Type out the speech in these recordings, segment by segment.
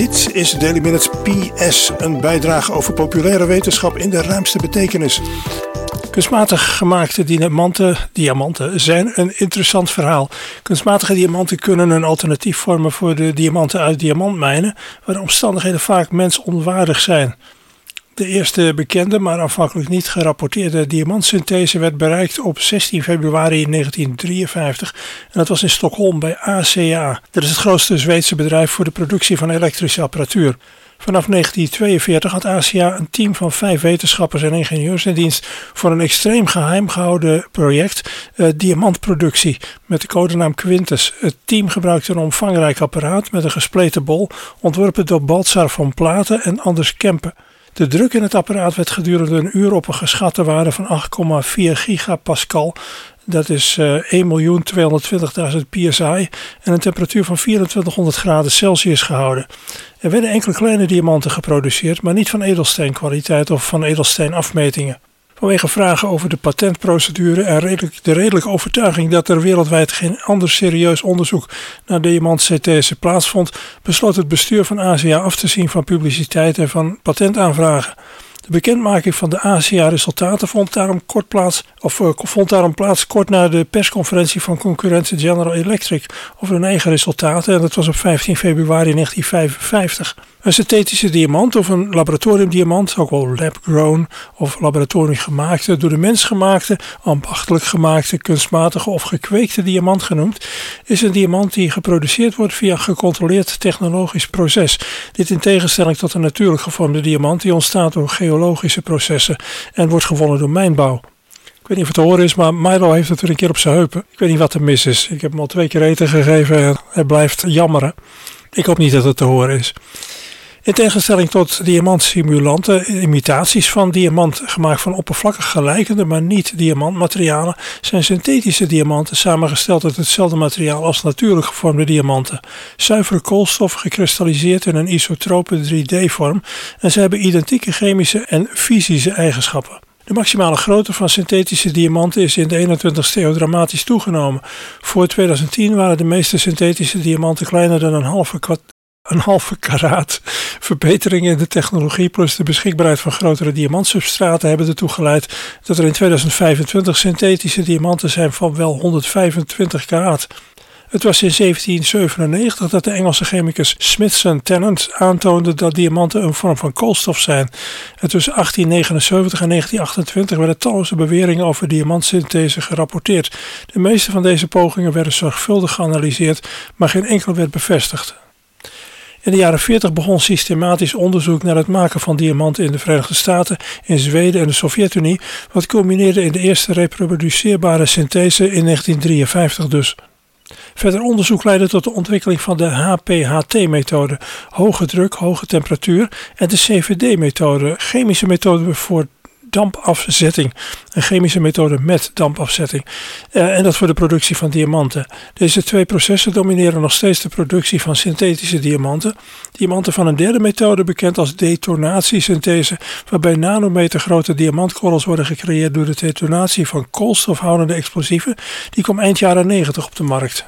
Dit is Daily Minutes PS, een bijdrage over populaire wetenschap in de ruimste betekenis. Kunstmatig gemaakte diamanten zijn een interessant verhaal. Kunstmatige diamanten kunnen een alternatief vormen voor de diamanten uit diamantmijnen, waar de omstandigheden vaak mensonwaardig zijn. De eerste bekende, maar aanvankelijk niet gerapporteerde diamantsynthese werd bereikt op 16 februari 1953 en dat was in Stockholm bij ACA. Dat is het grootste Zweedse bedrijf voor de productie van elektrische apparatuur. Vanaf 1942 had ACA een team van 5 wetenschappers en ingenieurs in dienst voor een extreem geheim gehouden project, diamantproductie, met de codenaam Quintus. Het team gebruikte een omvangrijk apparaat met een gespleten bol, ontworpen door Baltzar von Platen en Anders Kempe. De druk in het apparaat werd gedurende een uur op een geschatte waarde van 8,4 gigapascal. Dat is 1.220.000 psi en een temperatuur van 2400 graden Celsius gehouden. Er werden enkele kleine diamanten geproduceerd, maar niet van edelsteenkwaliteit of van edelsteenafmetingen. Vanwege vragen over de patentprocedure en de redelijke overtuiging dat er wereldwijd geen ander serieus onderzoek naar diamantsynthese plaatsvond, besloot het bestuur van ACA af te zien van publiciteit en van patentaanvragen. De bekendmaking van de ACA-resultaten vond daarom plaats kort na de persconferentie van concurrentie General Electric over hun eigen resultaten en dat was op 15 februari 1955. Een synthetische diamant of een laboratoriumdiamant, ook wel lab-grown of laboratoriumgemaakte, door de mens gemaakte, ambachtelijk gemaakte, kunstmatige of gekweekte diamant genoemd, is een diamant die geproduceerd wordt via een gecontroleerd technologisch proces. Dit in tegenstelling tot een natuurlijk gevormde diamant die ontstaat door geologische processen en wordt gewonnen door mijnbouw. Ik weet niet of het te horen is, maar Milo heeft het weer een keer op zijn heupen. Ik weet niet wat er mis is. Ik heb hem al 2 keer eten gegeven en hij blijft jammeren. Ik hoop niet dat het te horen is. In tegenstelling tot diamantsimulanten, imitaties van diamant gemaakt van oppervlakkig gelijkende, maar niet diamantmaterialen, zijn synthetische diamanten samengesteld uit hetzelfde materiaal als natuurlijk gevormde diamanten. Zuivere koolstof gekristalliseerd in een isotrope 3D-vorm en ze hebben identieke chemische en fysische eigenschappen. De maximale grootte van synthetische diamanten is in de 21ste eeuw dramatisch toegenomen. Voor 2010 waren de meeste synthetische diamanten kleiner dan een halve karaat. Verbeteringen in de technologie plus de beschikbaarheid van grotere diamantsubstraten hebben ertoe geleid dat er in 2025 synthetische diamanten zijn van wel 125 karaat. Het was in 1797 dat de Engelse chemicus Smithson Tennant aantoonde dat diamanten een vorm van koolstof zijn. En tussen 1879 en 1928 werden talloze beweringen over diamantsynthese gerapporteerd. De meeste van deze pogingen werden zorgvuldig geanalyseerd, maar geen enkel werd bevestigd. In de jaren 40 begon systematisch onderzoek naar het maken van diamanten in de Verenigde Staten, in Zweden en de Sovjet-Unie, wat culmineerde in de eerste reproduceerbare synthese in 1953 dus. Verder onderzoek leidde tot de ontwikkeling van de HPHT-methode, hoge druk, hoge temperatuur, en de CVD-methode, chemische methode voor dampafzetting, een chemische methode met dampafzetting, en dat voor de productie van diamanten. Deze 2 processen domineren nog steeds de productie van synthetische diamanten. Diamanten van een derde methode, bekend als detonatiesynthese, waarbij nanometergrote diamantkorrels worden gecreëerd door de detonatie van koolstofhoudende explosieven, die kwam eind jaren 90 op de markt.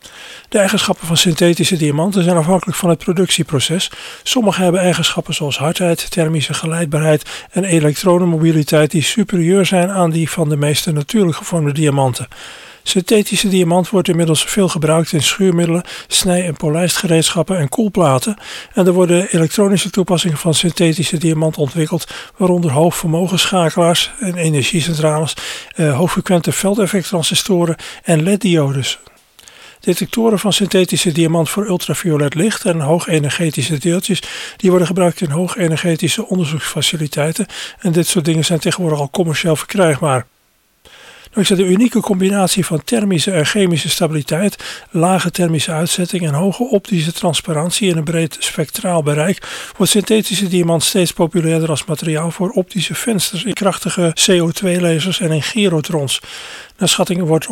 De eigenschappen van synthetische diamanten zijn afhankelijk van het productieproces. Sommige hebben eigenschappen zoals hardheid, thermische geleidbaarheid en elektronenmobiliteit die superieur zijn aan die van de meeste natuurlijk gevormde diamanten. Synthetische diamant wordt inmiddels veel gebruikt in schuurmiddelen, snij- en polijstgereedschappen en koelplaten. En er worden elektronische toepassingen van synthetische diamant ontwikkeld, waaronder hoogvermogensschakelaars en energiecentrales, hoogfrequente veldeffecttransistoren en LED-diodes. Detectoren van synthetische diamant voor ultraviolet licht en hoogenergetische deeltjes, die worden gebruikt in hoogenergetische onderzoeksfaciliteiten en dit soort dingen zijn tegenwoordig al commercieel verkrijgbaar. Dankzij de unieke combinatie van thermische en chemische stabiliteit, lage thermische uitzetting en hoge optische transparantie in een breed spectraal bereik, wordt synthetische diamant steeds populairder als materiaal voor optische vensters in krachtige CO2-lasers en in gyrotrons. Naar schattingen wordt 98%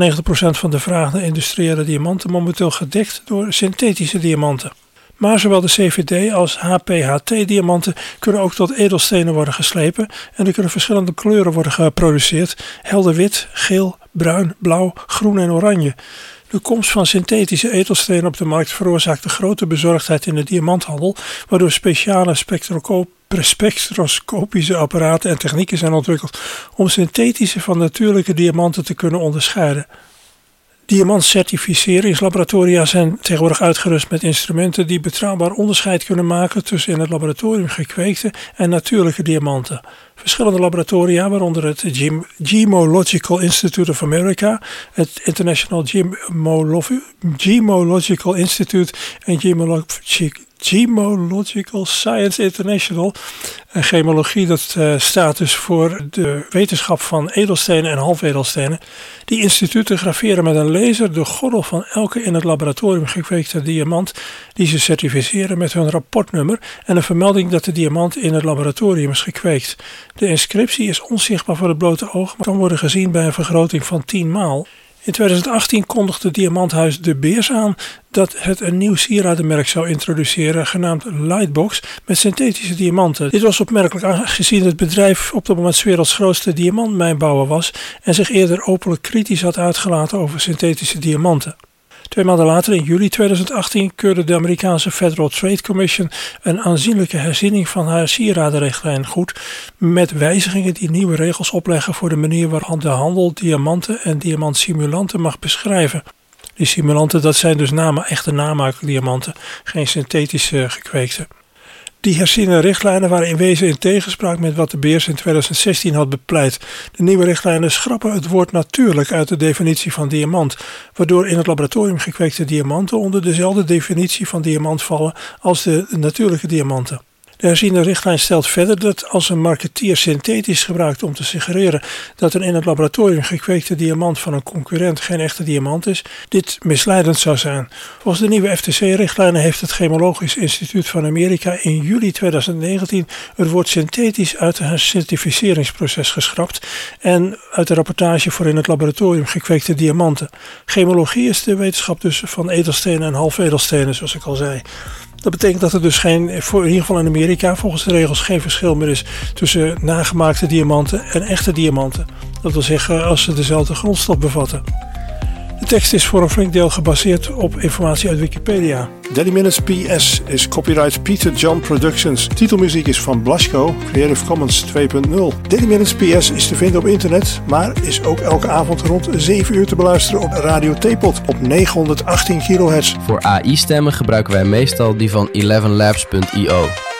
van de vraag naar industriële diamanten momenteel gedekt door synthetische diamanten. Maar zowel de CVD als HPHT-diamanten kunnen ook tot edelstenen worden geslepen en er kunnen verschillende kleuren worden geproduceerd: helder wit, geel, bruin, blauw, groen en oranje. De komst van synthetische edelstenen op de markt veroorzaakte grote bezorgdheid in de diamanthandel, waardoor speciale spectroscopische apparaten en technieken zijn ontwikkeld om synthetische van natuurlijke diamanten te kunnen onderscheiden. Diamantcertificeringslaboratoria zijn tegenwoordig uitgerust met instrumenten die betrouwbaar onderscheid kunnen maken tussen in het laboratorium gekweekte en natuurlijke diamanten. Verschillende laboratoria, waaronder het Gemological Institute of America, het International Gemological Institute en Gemological Science International. Gemologie, dat staat dus voor de wetenschap van edelstenen en halvedelstenen. Die instituten graveren met een laser de gordel van elke in het laboratorium gekweekte diamant die ze certificeren met hun rapportnummer en een vermelding dat de diamant in het laboratorium is gekweekt. De inscriptie is onzichtbaar voor het blote oog, maar kan worden gezien bij een vergroting van 10 maal. In 2018 kondigde diamanthuis De Beers aan dat het een nieuw sieradenmerk zou introduceren, genaamd Lightbox, met synthetische diamanten. Dit was opmerkelijk aangezien het bedrijf op dat moment 's werelds grootste diamantmijnbouwer was en zich eerder openlijk kritisch had uitgelaten over synthetische diamanten. 2 maanden later, in juli 2018, keurde de Amerikaanse Federal Trade Commission een aanzienlijke herziening van haar sieradenrichtlijn goed, met wijzigingen die nieuwe regels opleggen voor de manier waarop de handel diamanten en diamantsimulanten mag beschrijven. Die simulanten, dat zijn dus echte namaakdiamanten, geen synthetische gekweekte. Die herziene richtlijnen waren in wezen in tegenspraak met wat De Beers in 2016 had bepleit. De nieuwe richtlijnen schrappen het woord natuurlijk uit de definitie van diamant, waardoor in het laboratorium gekweekte diamanten onder dezelfde definitie van diamant vallen als de natuurlijke diamanten. De herziene richtlijn stelt verder dat als een marketeer synthetisch gebruikt om te suggereren dat een in het laboratorium gekweekte diamant van een concurrent geen echte diamant is, dit misleidend zou zijn. Volgens de nieuwe FTC-richtlijnen heeft het Gemologisch Instituut van Amerika in juli 2019 het woord synthetisch uit het certificeringsproces geschrapt en uit de rapportage voor in het laboratorium gekweekte diamanten. Gemologie is de wetenschap dus van edelstenen en halvedelstenen, zoals ik al zei. Dat betekent dat er dus in ieder geval in Amerika volgens de regels geen verschil meer is tussen nagemaakte diamanten en echte diamanten. Dat wil zeggen als ze dezelfde grondstof bevatten. De tekst is voor een flink deel gebaseerd op informatie uit Wikipedia. Daily Minutes PS is copyright Peter John Productions. Titelmuziek is van Blasco, Creative Commons 2.0. Daily Minutes PS is te vinden op internet, maar is ook elke avond rond 7 uur te beluisteren op Radio Teapot op 918 kHz. Voor AI-stemmen gebruiken wij meestal die van 11labs.io.